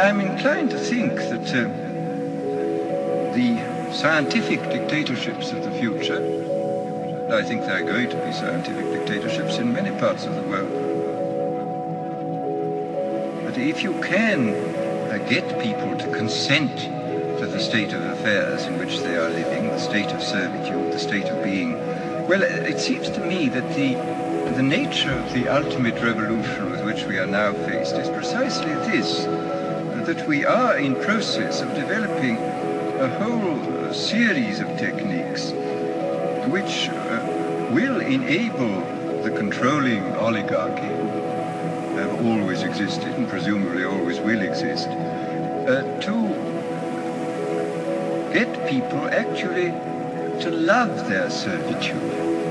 I'm inclined to think that the scientific dictatorships of the future, I think there are going to be scientific dictatorships in many parts of the world. But if you can get people to consent to the state of affairs in which they are living, the state of servitude, the state of being, well, it seems to me that the nature of the ultimate revolution with which we are now faced is precisely this, that we are in process of developing a whole series of techniques which will enable the controlling oligarchy, have always existed and presumably always will exist, to get people actually to love their servitude.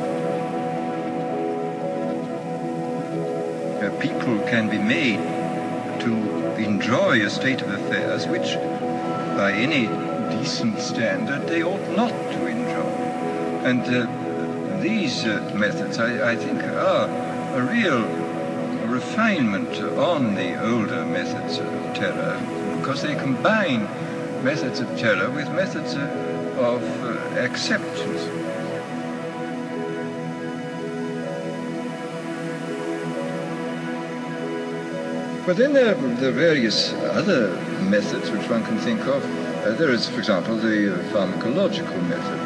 People can be made to enjoy a state of affairs which, by any decent standard, they ought not to enjoy. And these methods, I think, are a real refinement on the older methods of terror, because they combine methods of terror with methods of acceptance. But then there are various other methods which one can think of. There is, for example, the pharmacological method.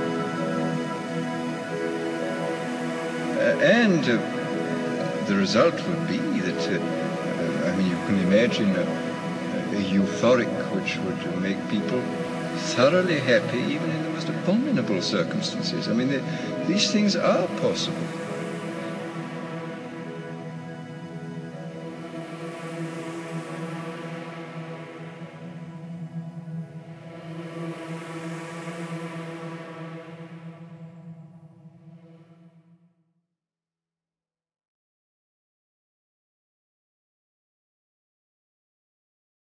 And the result would be that, you can imagine a euphoric which would make people thoroughly happy even in the most abominable circumstances. These things are possible.